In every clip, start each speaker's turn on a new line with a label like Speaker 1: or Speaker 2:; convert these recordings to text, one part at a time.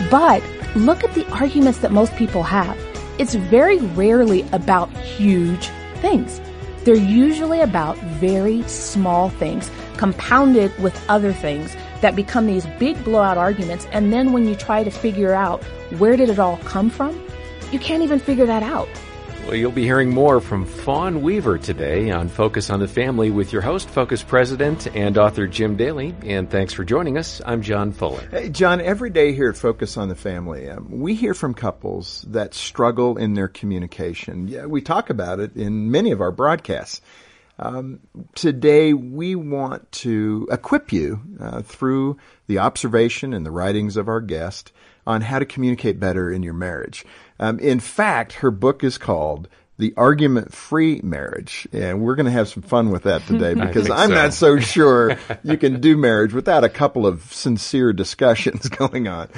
Speaker 1: But look at the arguments that most people have. It's very rarely about huge things. They're usually about very small things compounded with other things that become these big blowout arguments. And then when you try to figure out where did it all come from, you can't even figure that out.
Speaker 2: Well, you'll be hearing more from Fawn Weaver today on Focus on the Family with your host, Focus President and author Jim Daly. And thanks for joining us. I'm John Fuller.
Speaker 3: Hey, John, every day here at Focus on the Family, we hear from couples that struggle in their communication. Yeah, we talk about it in many of our broadcasts. Today, we want to equip you through the observation and the writings of our guest on how to communicate better in your marriage. In fact, her book is called The Argument-Free Marriage, and we're going to have some fun with that today because I'm not so sure you can do marriage without a couple of sincere discussions going on.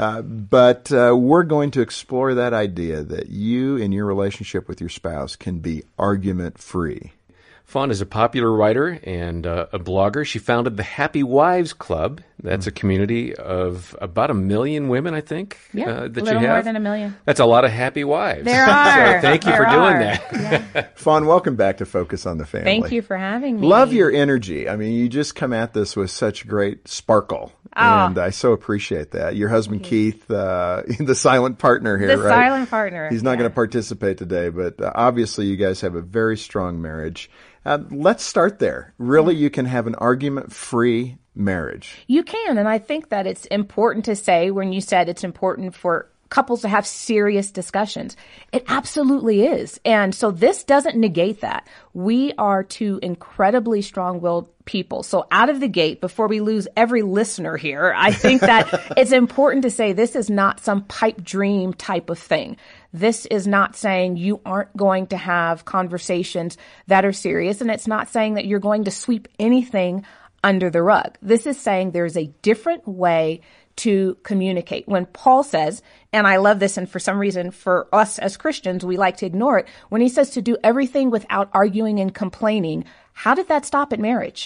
Speaker 3: But we're going to explore that idea that you in your relationship with your spouse can be argument-free.
Speaker 2: Fawn is a popular writer and a blogger. She founded the Happy Wives Club. That's a community of about 1 million women, I think, that you have.
Speaker 1: A little more than 1 million.
Speaker 2: That's a lot of happy wives.
Speaker 1: There are.
Speaker 2: So thank you for doing that.
Speaker 1: Yeah.
Speaker 3: Fawn, welcome back to Focus on the Family.
Speaker 1: Thank you for having me.
Speaker 3: Love your energy. I mean, you just come at this with such great sparkle. And I so appreciate that. Your husband, Keith, the silent partner here,
Speaker 1: the
Speaker 3: right?
Speaker 1: silent partner.
Speaker 3: He's not going to participate today, but obviously you guys have a very strong marriage. Let's start there. Really, you can have an argument-free marriage.
Speaker 1: You can, and I think that it's important to say when you said it's important for couples to have serious discussions. It absolutely is. And so this doesn't negate that. We are two incredibly strong-willed people. So out of the gate, before we lose every listener here, I think that it's important to say this is not some pipe dream type of thing. This is not saying you aren't going to have conversations that are serious, and it's not saying that you're going to sweep anything under the rug. This is saying there's a different way to communicate. When Paul says, and I love this, and for some reason for us as Christians, we like to ignore it, when he says to do everything without arguing and complaining, how did that stop at marriage?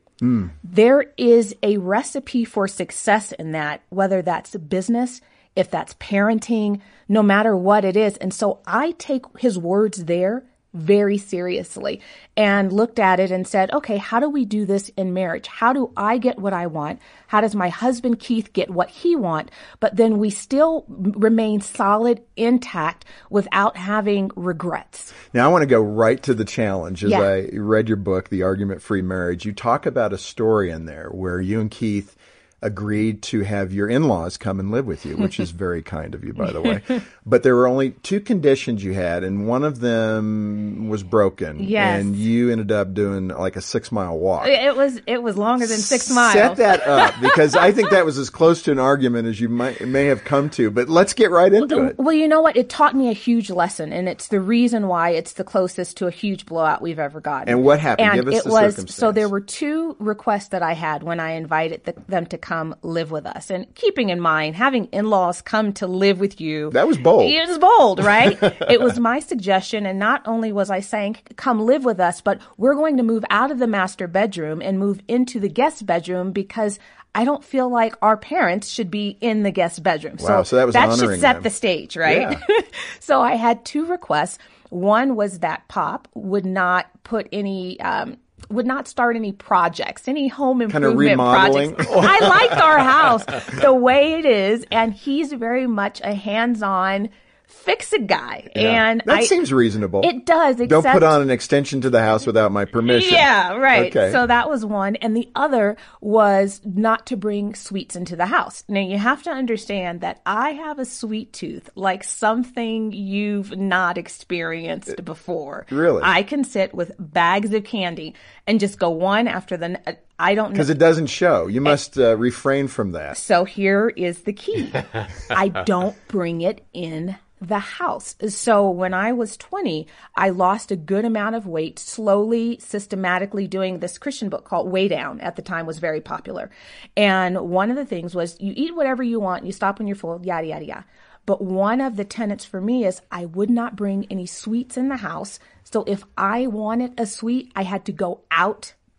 Speaker 1: There is a recipe for success in that, whether that's business, if that's parenting, no matter what it is. And so I take his words there very seriously and looked at it and said, okay, how do we do this in marriage? How do I get what I want? How does my husband Keith get what he wants? But then we still remain solid, intact without having regrets.
Speaker 3: Now, I want to go right to the challenge. As I read your book, The Argument-Free Marriage, you talk about a story in there where you and Keith agreed to have your in-laws come and live with you, which is very kind of you, by the way. But there were only 2 conditions you had, and one of them was broken.
Speaker 1: Yes.
Speaker 3: And you ended up doing like a 6-mile walk.
Speaker 1: It was longer than 6 miles.
Speaker 3: Set that up, because I think that was as close to an argument as you may have come to. But let's get right into it.
Speaker 1: Well, you know what? It taught me a huge lesson, and it's the reason why it's the closest to a huge blowout we've ever gotten.
Speaker 3: And what happened? Give us the circumstance.
Speaker 1: So there were 2 requests that I had when I invited them to come live with us. And keeping in mind, having in-laws come to live with you.
Speaker 3: That was bold.
Speaker 1: It was bold, right? It was my suggestion. And not only was I saying, come live with us, but we're going to move out of the master bedroom and move into the guest bedroom because I don't feel like our parents should be in the guest bedroom.
Speaker 3: Wow, so that was honoring
Speaker 1: should set
Speaker 3: them.
Speaker 1: the stage, right? Yeah. So I had 2 requests. One was that Pop would not put any, would not start any projects, any home improvement projects. I liked our house the way it is, and he's very much a hands-on fix-it guy.
Speaker 3: Yeah.
Speaker 1: And
Speaker 3: that seems reasonable.
Speaker 1: It does.
Speaker 3: Don't put on an extension to the house without my permission.
Speaker 1: Yeah, right.
Speaker 3: Okay.
Speaker 1: So that was one. And the other was not to bring sweets into the house. Now, you have to understand that I have a sweet tooth, like something you've not experienced before.
Speaker 3: Really?
Speaker 1: I can sit with bags of candy and just go one after the I don't know.
Speaker 3: Because it doesn't show. You must refrain from that.
Speaker 1: So here is the key. I don't bring it in the house. So when I was 20, I lost a good amount of weight, slowly, systematically doing this Christian book called Way Down, at the time was very popular. And one of the things was you eat whatever you want, you stop when you're full, yada, yada, yada. But one of the tenets for me is I would not bring any sweets in the house. So if I wanted a sweet, I had to go out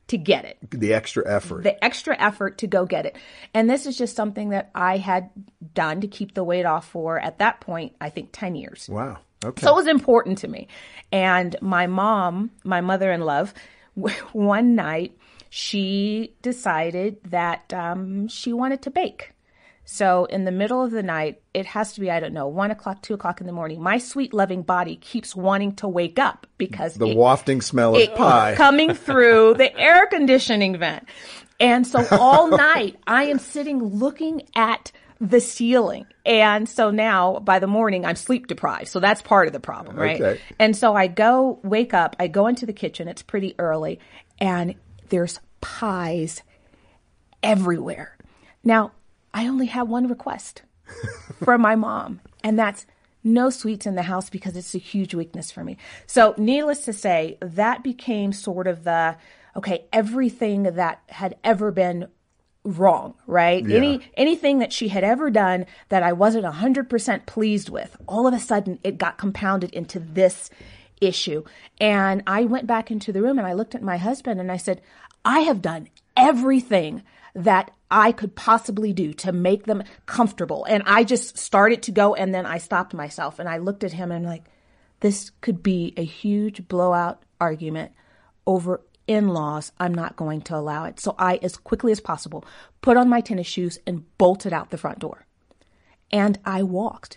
Speaker 1: to get it.
Speaker 3: The extra effort.
Speaker 1: The extra effort to go get it. And this is just something that I had done to keep the weight off for, at that point, I think 10 years.
Speaker 3: Wow. Okay.
Speaker 1: So it was important to me. And my mom, my mother-in-law, one night, she decided that she wanted to bake. So in the middle of the night, it has to be, I don't know, 1 o'clock, 2 o'clock in the morning. My sweet, loving body keeps wanting to wake up because
Speaker 3: the wafting smell of pie
Speaker 1: coming through the air conditioning vent. And so all night I am sitting looking at the ceiling. And so now by the morning I'm sleep deprived. So that's part of the problem, right?
Speaker 3: Okay.
Speaker 1: And so wake up, I go into the kitchen. It's pretty early and there's pies everywhere. Now, I only have one request from my mom, and that's no sweets in the house because it's a huge weakness for me. So needless to say, that became sort of everything that had ever been wrong, right?
Speaker 3: Yeah.
Speaker 1: Anything that she had ever done that I wasn't 100% pleased with, all of a sudden it got compounded into this issue. And I went back into the room and I looked at my husband and I said, I have done everything that I could possibly do to make them comfortable. And I just started to go, and then I stopped myself and I looked at him and I'm like, this could be a huge blowout argument over in-laws. I'm not going to allow it. So I, as quickly as possible, put on my tennis shoes and bolted out the front door. And I walked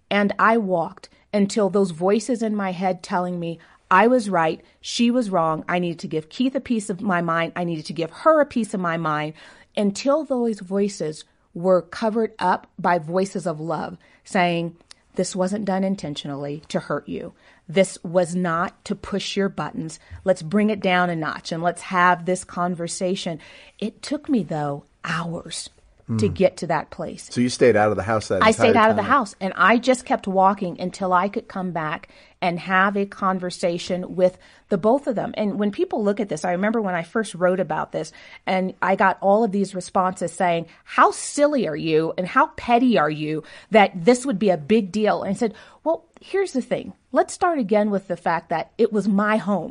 Speaker 1: until those voices in my head telling me I was right, she was wrong. I needed to give Keith a piece of my mind. I needed to give her a piece of my mind, until those voices were covered up by voices of love saying, this wasn't done intentionally to hurt you. This was not to push your buttons. Let's bring it down a notch and let's have this conversation. It took me, though, hours to get to that place.
Speaker 3: So you stayed out of the house that entire time?
Speaker 1: I stayed out of the house, and I just kept walking until I could come back and have a conversation with the both of them. And when people look at this, I remember when I first wrote about this, and I got all of these responses saying, how silly are you and how petty are you that this would be a big deal? And I said, well, here's the thing. Let's start again with the fact that it was my home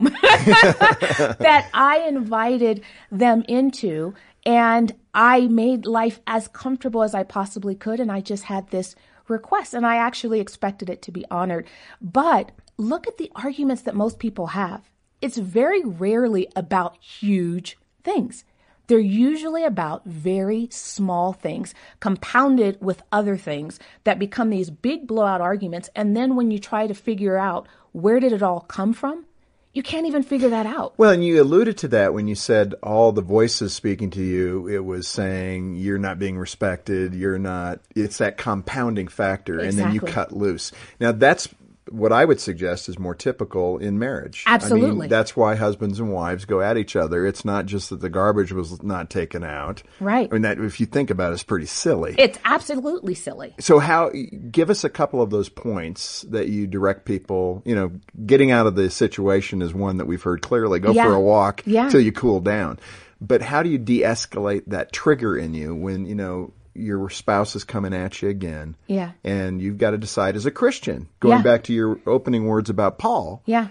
Speaker 1: that I invited them into. And I made life as comfortable as I possibly could. And I just had this request, and I actually expected it to be honored. But look at the arguments that most people have. It's very rarely about huge things. They're usually about very small things compounded with other things that become these big blowout arguments. And then when you try to figure out where did it all come from, you can't even figure that out.
Speaker 3: Well, and you alluded to that when you said all the voices speaking to you, it was saying you're not being respected, it's that compounding factor,
Speaker 1: Exactly.
Speaker 3: And then you cut loose. Now, that's what I would suggest is more typical in marriage.
Speaker 1: Absolutely.
Speaker 3: I mean, that's why husbands and wives go at each other. It's not just that the garbage was not taken out.
Speaker 1: Right.
Speaker 3: I mean, that, if you think about it, it's pretty silly.
Speaker 1: It's absolutely silly.
Speaker 3: So give us a couple of those points that you direct people, getting out of the situation is one that we've heard clearly. Go for a walk till you cool down. But how do you de-escalate that trigger in you when, your spouse is coming at you again?
Speaker 1: Yeah.
Speaker 3: And you've got to decide as a Christian, going back to your opening words about Paul.
Speaker 1: Yeah.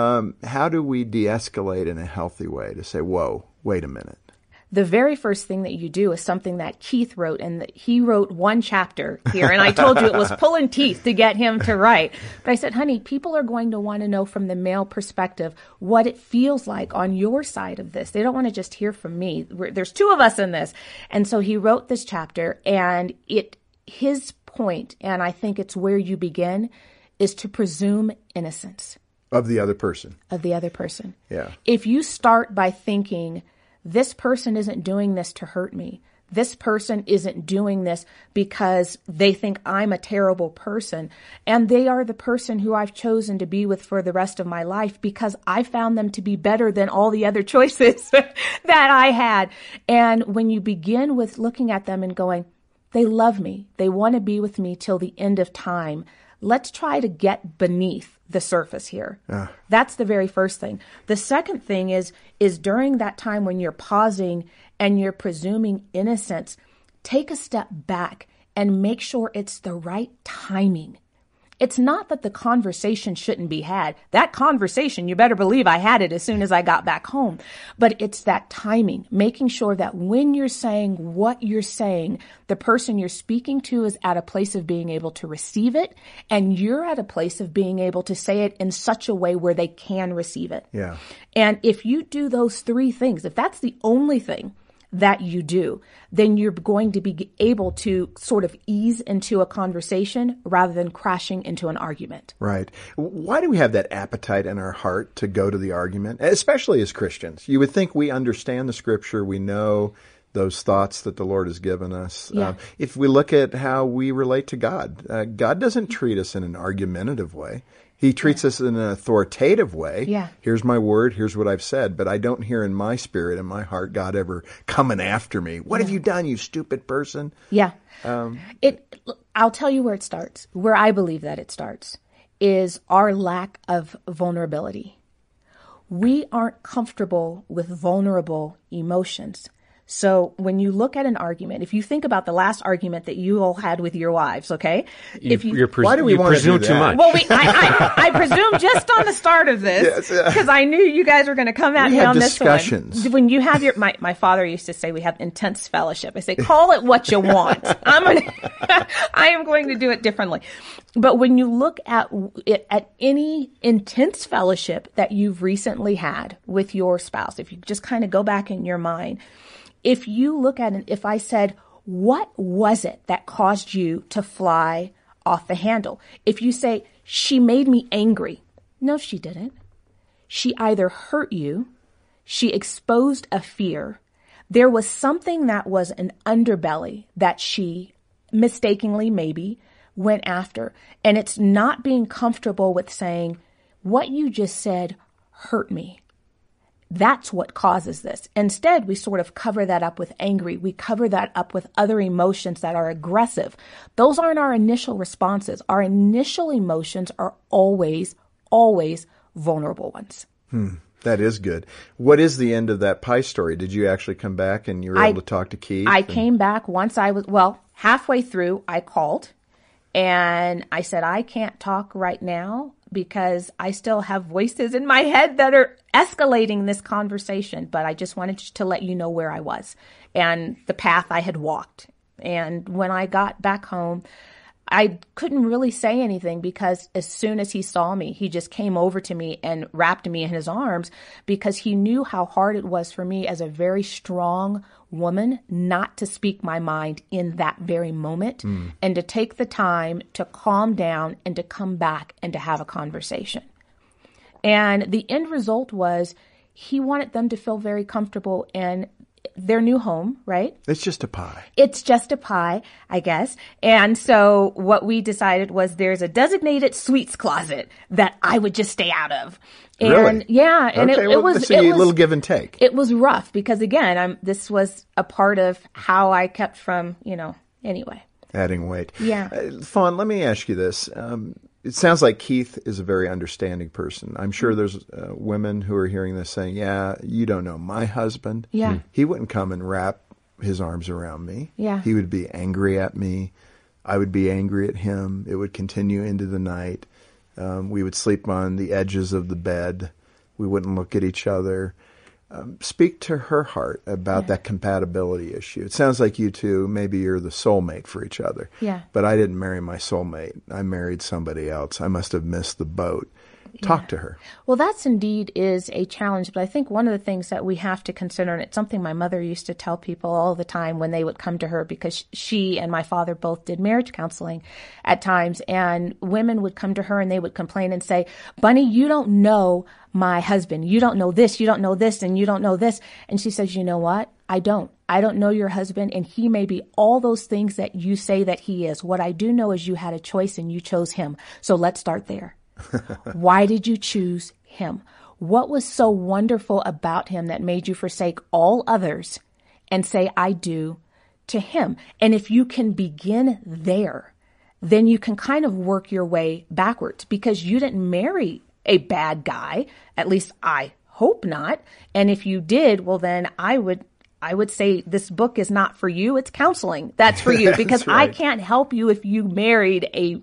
Speaker 3: How do we de-escalate in a healthy way to say, whoa, wait a minute?
Speaker 1: The very first thing that you do is something that Keith wrote, and he wrote one chapter here, and I told you it was pulling teeth to get him to write. But I said, honey, people are going to want to know from the male perspective what it feels like on your side of this. They don't want to just hear from me. There's two of us in this. And so he wrote this chapter, and his point, and I think it's where you begin, is to presume innocence.
Speaker 3: Of the other person.
Speaker 1: Of the other person.
Speaker 3: Yeah.
Speaker 1: If you start by thinking, this person isn't doing this to hurt me. This person isn't doing this because they think I'm a terrible person. And they are the person who I've chosen to be with for the rest of my life because I found them to be better than all the other choices that I had. And when you begin with looking at them and going, they love me. They want to be with me till the end of time. Let's try to get beneath the surface here. That's the very first thing. The second thing is during that time when you're pausing and you're presuming innocence, take a step back and make sure it's the right timing. It's not that the conversation shouldn't be had. That conversation, you better believe I had it as soon as I got back home. But it's that timing, making sure that when you're saying what you're saying, the person you're speaking to is at a place of being able to receive it, and you're at a place of being able to say it in such a way where they can receive it.
Speaker 3: Yeah.
Speaker 1: And if you do those three things, if that's the only thing that you do, then you're going to be able to sort of ease into a conversation rather than crashing into an argument.
Speaker 3: Right. Why do we have that appetite in our heart to go to the argument, especially as Christians? You would think we understand the Scripture, we know those thoughts that the Lord has given us.
Speaker 1: Yeah.
Speaker 3: If we look at how we relate to God, God doesn't treat us in an argumentative way. He treats us in an authoritative way.
Speaker 1: Yeah.
Speaker 3: Here's my word, here's what I've said, but I don't hear in my spirit, in my heart, God ever coming after me. What have you done, you stupid person?
Speaker 1: Yeah. I'll tell you where it starts. Where I believe that it starts is our lack of vulnerability. We aren't comfortable with vulnerable emotions. So when you look at an argument, if you think about the last argument that you all had with your wives, okay?
Speaker 3: Why do we want to
Speaker 2: presume
Speaker 3: do
Speaker 2: too
Speaker 3: that?
Speaker 2: much?
Speaker 1: Well, I presume just on the start of this, because I knew you guys were going to come at me on this one.
Speaker 3: discussions.
Speaker 1: When you have my father used to say we have intense fellowship. I say, call it what you want. I am going to do it differently. But when you look at it, at any intense fellowship that you've recently had with your spouse, if you just kind of go back in your mind, if you look at it, if I said, what was it that caused you to fly off the handle? If you say, she made me angry. No, she didn't. She either hurt you, she exposed a fear. There was something that was an underbelly that she mistakenly maybe went after. And it's not being comfortable with saying, what you just said hurt me. That's what causes this. Instead, we sort of cover that up with angry. We cover that up with other emotions that are aggressive. Those aren't our initial responses. Our initial emotions are always vulnerable ones.
Speaker 3: That is good. What is the end of that pie story? Did you actually come back and you were able to talk to Keith?
Speaker 1: I came back once halfway through, I called and I said, I can't talk right now because I still have voices in my head that are escalating this conversation. But I just wanted to let you know where I was and the path I had walked. And when I got back home, I couldn't really say anything because as soon as he saw me, he just came over to me and wrapped me in his arms because he knew how hard it was for me as a very strong woman not to speak my mind in that very moment and to take the time to calm down and to come back and to have a conversation. And the end result was he wanted them to feel very comfortable in their new home, right?
Speaker 3: It's just a pie.
Speaker 1: It's just a pie, I guess. And so what we decided was there's a designated sweets closet that I would just stay out of. And
Speaker 3: really?
Speaker 1: Yeah. And
Speaker 3: okay,
Speaker 1: it was
Speaker 3: a little give and take.
Speaker 1: It was rough because again, this was a part of how I kept from, anyway.
Speaker 3: Adding weight.
Speaker 1: Yeah.
Speaker 3: Fawn, let me ask you this. It sounds like Keith is a very understanding person. I'm sure there's women who are hearing this saying, yeah, you don't know my husband.
Speaker 1: Yeah.
Speaker 3: He wouldn't come and wrap his arms around me.
Speaker 1: Yeah.
Speaker 3: He would be angry at me. I would be angry at him. It would continue into the night. We would sleep on the edges of the bed. We wouldn't look at each other. Speak to her heart about that compatibility issue. It sounds like you two, maybe you're the soulmate for each other.
Speaker 1: Yeah.
Speaker 3: But I didn't marry my soulmate. I married somebody else. I must have missed the boat. Talk to her.
Speaker 1: Well, that's indeed is a challenge. But I think one of the things that we have to consider, and it's something my mother used to tell people all the time when they would come to her, because she and my father both did marriage counseling at times, and women would come to her and they would complain and say, Bunny, you don't know my husband. You don't know this, you don't know this, and you don't know this. And she says, you know what? I don't know your husband, and he may be all those things that you say that he is. What I do know is you had a choice and you chose him. So let's start there. Why did you choose him? What was so wonderful about him that made you forsake all others and say, I do to him? And if you can begin there, then you can kind of work your way backwards, because you didn't marry a bad guy. At least I hope not. And if you did, well, then I would say this book is not for you. It's counseling. That's for you, because
Speaker 3: right.
Speaker 1: I can't help you if you married a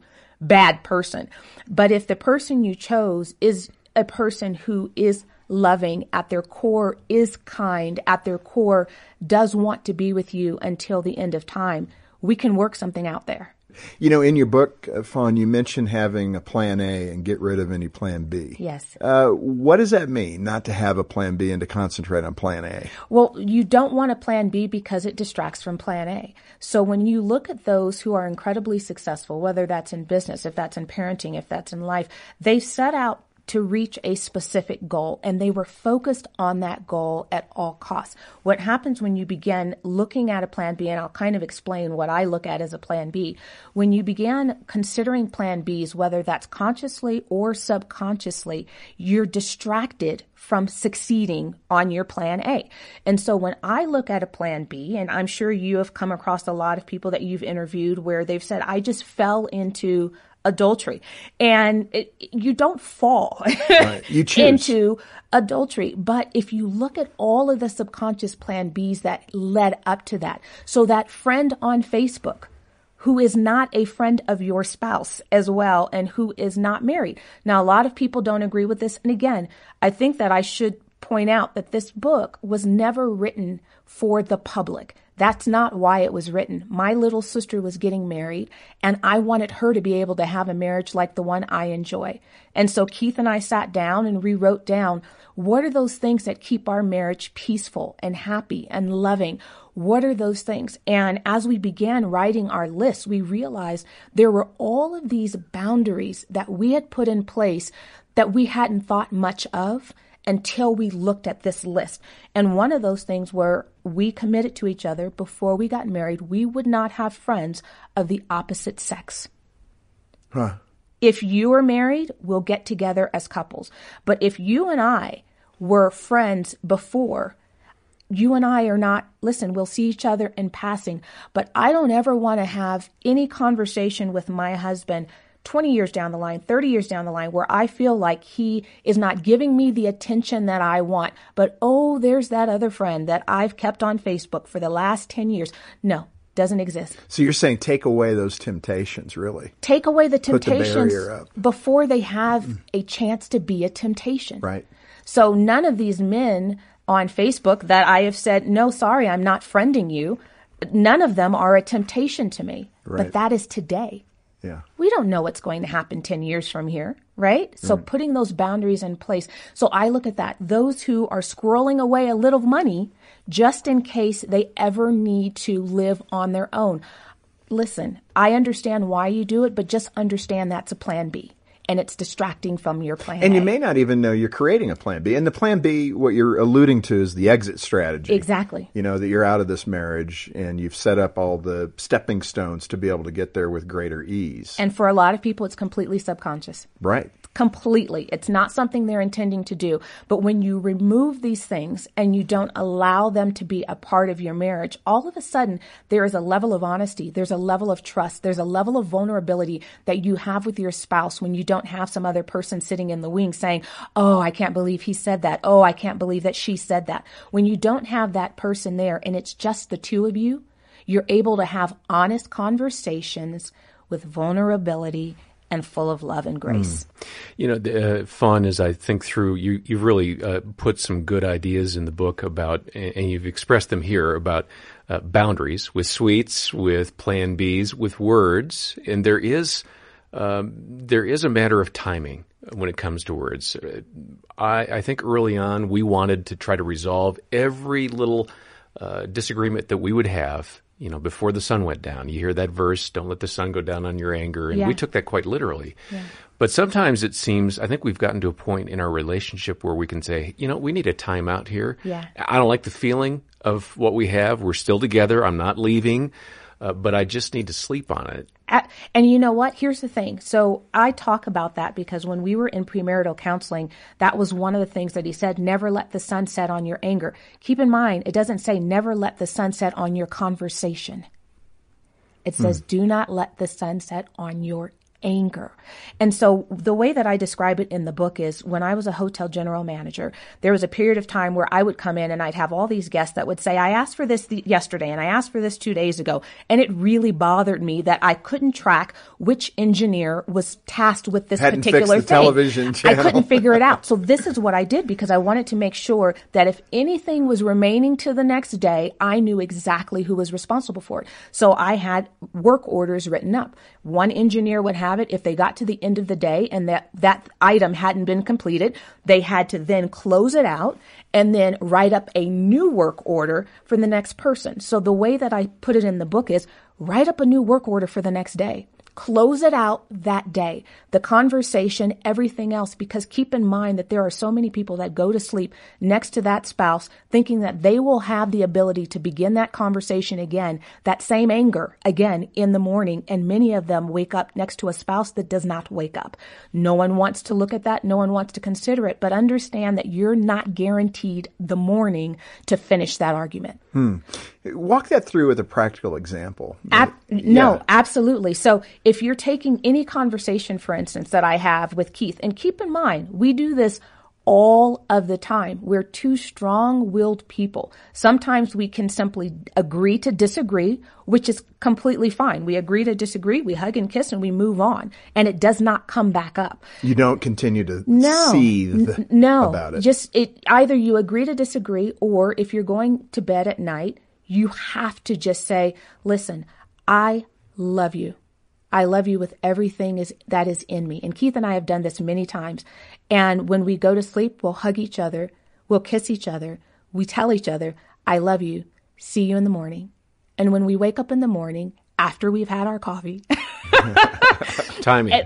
Speaker 1: bad person. But if the person you chose is a person who is loving at their core, is kind at their core, does want to be with you until the end of time, we can work something out there.
Speaker 3: You know, in your book, Fawn, you mentioned having a plan A and get rid of any plan B.
Speaker 1: Yes.
Speaker 3: What does that mean, not to have a plan B and to concentrate on plan A?
Speaker 1: Well, you don't want a plan B because it distracts from plan A. So when you look at those who are incredibly successful, whether that's in business, if that's in parenting, if that's in life, they set out to reach a specific goal, and they were focused on that goal at all costs. What happens when you begin looking at a plan B, and I'll kind of explain what I look at as a plan B, when you began considering plan Bs, whether that's consciously or subconsciously, you're distracted from succeeding on your plan A. And so when I look at a plan B, and I'm sure you have come across a lot of people that you've interviewed where they've said, I just fell into adultery. And you don't fall
Speaker 3: right. You choose.
Speaker 1: into adultery. But if you look at all of the subconscious plan Bs that led up to that, so that friend on Facebook who is not a friend of your spouse as well and who is not married. Now, a lot of people don't agree with this. And again, I think that I should point out that this book was never written for the public. That's not why it was written. My little sister was getting married, and I wanted her to be able to have a marriage like the one I enjoy. And so Keith and I sat down and rewrote down, what are those things that keep our marriage peaceful and happy and loving? What are those things? And as we began writing our list, we realized there were all of these boundaries that we had put in place that we hadn't thought much of until we looked at this list. And one of those things were we committed to each other before we got married, we would not have friends of the opposite sex.
Speaker 3: Huh.
Speaker 1: If you are married, we'll get together as couples. But if you and I were friends before, you and I are not, listen, we'll see each other in passing, but I don't ever want to have any conversation with my husband 20 years down the line, 30 years down the line, where I feel like he is not giving me the attention that I want. But, oh, there's that other friend that I've kept on Facebook for the last 10 years. No, doesn't exist.
Speaker 3: So you're saying take away those temptations, really?
Speaker 1: Take away the temptations
Speaker 3: Put the barrier up.
Speaker 1: Before they have a chance to be a temptation.
Speaker 3: Right.
Speaker 1: So none of these men on Facebook that I have said, no, sorry, I'm not friending you, none of them are a temptation to me.
Speaker 3: Right.
Speaker 1: But that is today.
Speaker 3: Yeah.
Speaker 1: We don't know what's going to happen 10 years from here, right? So putting those boundaries in place. So I look at that. Those who are squirreling away a little money just in case they ever need to live on their own. Listen, I understand why you do it, but just understand that's a plan B. And it's distracting from your plan
Speaker 3: And
Speaker 1: A.
Speaker 3: you may not even know you're creating a plan B. And the plan B, what you're alluding to is the exit strategy.
Speaker 1: Exactly.
Speaker 3: You know, that you're out of this marriage and you've set up all the stepping stones to be able to get there with greater ease.
Speaker 1: And for a lot of people, it's completely subconscious.
Speaker 3: Right.
Speaker 1: Completely. It's not something they're intending to do. But when you remove these things and you don't allow them to be a part of your marriage, all of a sudden there is a level of honesty. There's a level of trust. There's a level of vulnerability that you have with your spouse when you don't have some other person sitting in the wings saying, oh, I can't believe he said that. Oh, I can't believe that she said that. When you don't have that person there and it's just the two of you, you're able to have honest conversations with vulnerability and full of love and grace.
Speaker 2: You know, Fawn, as I think through, you've really put some good ideas in the book about, and you've expressed them here, about boundaries with sweets, with plan Bs, with words. And there is a matter of timing when it comes to words. I think early on we wanted to try to resolve every little disagreement that we would have, you know, before the sun went down. You hear that verse, don't let the sun go down on your anger. And we took that quite literally. Yeah. But sometimes it seems, I think we've gotten to a point in our relationship where we can say, you know, we need a timeout here.
Speaker 1: Yeah.
Speaker 2: I don't like the feeling of what we have. We're still together. I'm not leaving. But I just need to sleep on it.
Speaker 1: And you know what? Here's the thing. So I talk about that because when we were in premarital counseling, that was one of the things that he said, never let the sun set on your anger. Keep in mind, it doesn't say never let the sun set on your conversation. It says do not let the sun set on your anger. And so the way that I describe it in the book is when I was a hotel general manager, there was a period of time where I would come in and I'd have all these guests that would say, I asked for this yesterday and I asked for this 2 days ago. And it really bothered me that I couldn't track which engineer was tasked with this particular thing.
Speaker 3: Television channel.
Speaker 1: I couldn't figure it out. So this is what I did because I wanted to make sure that if anything was remaining to the next day, I knew exactly who was responsible for it. So I had work orders written up. One engineer would have it. If they got to the end of the day and that item hadn't been completed, they had to then close it out and then write up a new work order for the next person. So the way that I put it in the book is write up a new work order for the next day. Close it out that day. The conversation, everything else, because keep in mind that there are so many people that go to sleep next to that spouse thinking that they will have the ability to begin that conversation again, that same anger again in the morning. And many of them wake up next to a spouse that does not wake up. No one wants to look at that. No one wants to consider it, but understand that you're not guaranteed the morning to finish that argument.
Speaker 3: Walk that through with a practical example.
Speaker 1: No, absolutely. So if you're taking any conversation, for instance, that I have with Keith, and keep in mind, we do this all of the time. We're two strong-willed people. Sometimes we can simply agree to disagree, which is completely fine. We agree to disagree, we hug and kiss, and we move on. And it does not come back up.
Speaker 3: You don't continue to seethe about it.
Speaker 1: Either you agree to disagree, or if you're going to bed at night, you have to just say, listen, I love you. I love you with everything that is in me. And Keith and I have done this many times. And when we go to sleep, we'll hug each other. We'll kiss each other. We tell each other, I love you. See you in the morning. And when we wake up in the morning, after we've had our coffee,
Speaker 2: timing.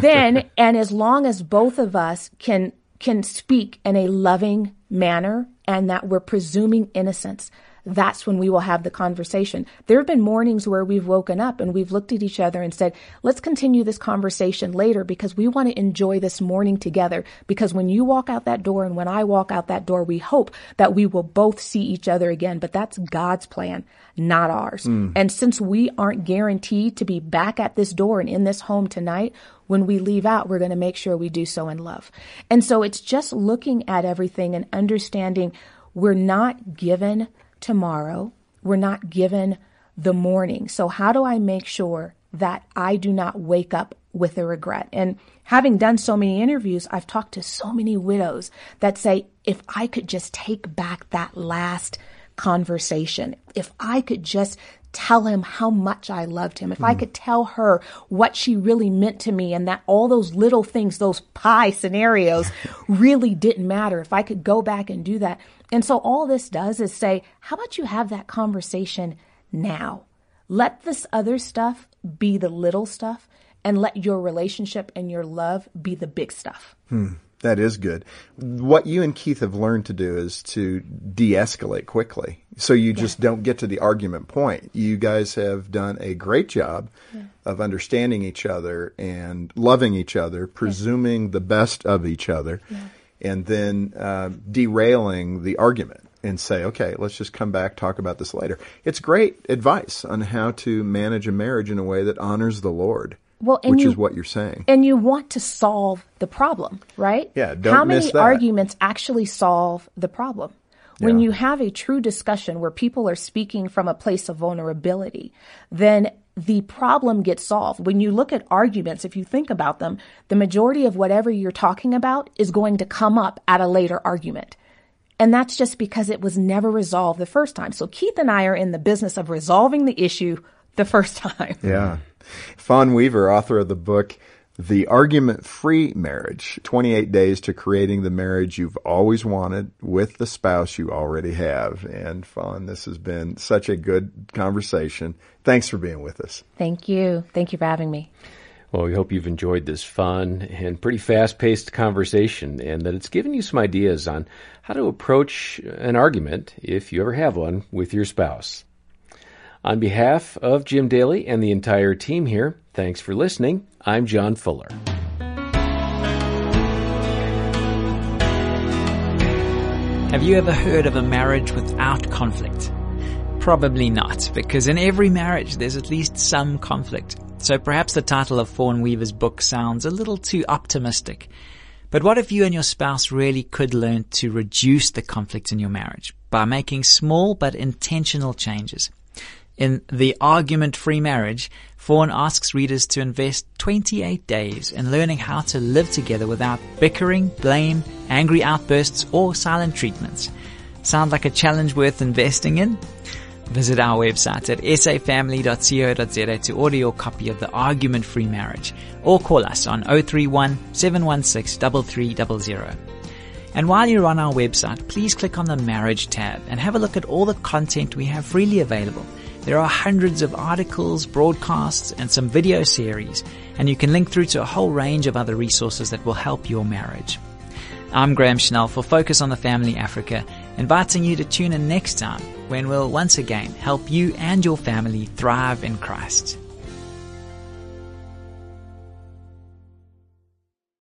Speaker 1: And as long as both of us can speak in a loving manner and that we're presuming innocence, that's when we will have the conversation. There have been mornings where we've woken up and we've looked at each other and said, let's continue this conversation later because we want to enjoy this morning together. Because when you walk out that door and when I walk out that door, we hope that we will both see each other again. But that's God's plan, not ours. And since we aren't guaranteed to be back at this door and in this home tonight, when we leave out, we're going to make sure we do so in love. And so it's just looking at everything and understanding we're not given tomorrow. We're not given the morning. So how do I make sure that I do not wake up with a regret? And having done so many interviews, I've talked to so many widows that say, if I could just take back that last conversation, if I could just tell him how much I loved him, if I could tell her what she really meant to me and that all those little things, those pie scenarios really didn't matter, if I could go back and do that. And so all this does is say, how about you have that conversation now? Let this other stuff be the little stuff and let your relationship and your love be the big stuff.
Speaker 3: That is good. What you and Keith have learned to do is to de-escalate quickly. So you just don't get to the argument point. You guys have done a great job of understanding each other and loving each other, presuming the best of each other, and then derailing the argument and say, okay, let's just come back, talk about this later. It's great advice on how to manage a marriage in a way that honors the Lord. Which is what you're saying.
Speaker 1: And you want to solve the problem, right?
Speaker 3: Yeah, don't
Speaker 1: How
Speaker 3: miss
Speaker 1: many
Speaker 3: that.
Speaker 1: arguments actually solve the problem? When you have a true discussion where people are speaking from a place of vulnerability, then the problem gets solved. When you look at arguments, if you think about them, the majority of whatever you're talking about is going to come up at a later argument. And that's just because it was never resolved the first time. So Keith and I are in the business of resolving the issue the first time.
Speaker 3: Yeah. Fawn Weaver, author of the book, The Argument-Free Marriage, 28 Days to Creating the Marriage You've Always Wanted with the Spouse You Already Have. And Fawn, this has been such a good conversation. Thanks for being with us.
Speaker 1: Thank you. Thank you for having me.
Speaker 2: Well, we hope you've enjoyed this fun and pretty fast-paced conversation and that it's given you some ideas on how to approach an argument, if you ever have one, with your spouse. On behalf of Jim Daly and the entire team here, thanks for listening. I'm John Fuller.
Speaker 4: Have you ever heard of a marriage without conflict? Probably not, because in every marriage there's at least some conflict. So perhaps the title of Fawn Weaver's book sounds a little too optimistic. But what if you and your spouse really could learn to reduce the conflict in your marriage by making small but intentional changes? In The Argument-Free Marriage, Fawn asks readers to invest 28 days in learning how to live together without bickering, blame, angry outbursts, or silent treatments. Sound like a challenge worth investing in? Visit our website at safamily.co.za to order your copy of The Argument-Free Marriage, or call us on 031-716-3300. And while you're on our website, please click on the Marriage tab and have a look at all the content we have freely available. There are hundreds of articles, broadcasts, and some video series, and you can link through to a whole range of other resources that will help your marriage. I'm Graham Schnell for Focus on the Family Africa, inviting you to tune in next time when we'll once again help you and your family thrive in Christ.